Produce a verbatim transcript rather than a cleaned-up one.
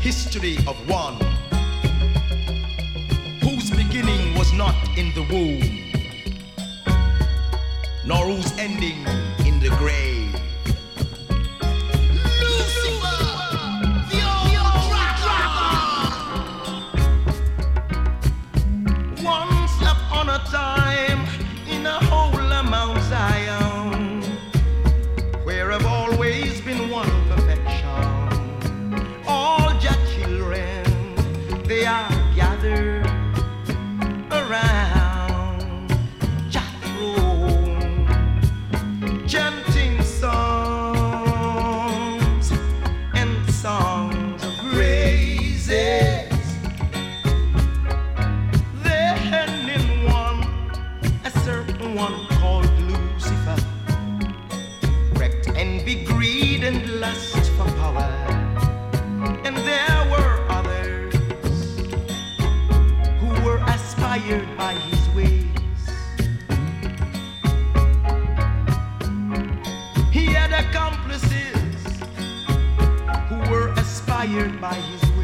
history of one whose beginning was not in the womb, nor whose ending in the grave. Time in a hole of Mount Zion, where I've always been one perfection. All your children, they are gathered around Jah throne, chanting songs and songs of praises. One called Lucifer, wrecked envy, greed, and lust for power. And there were others who were aspired by his ways. He had accomplices who were aspired by his ways.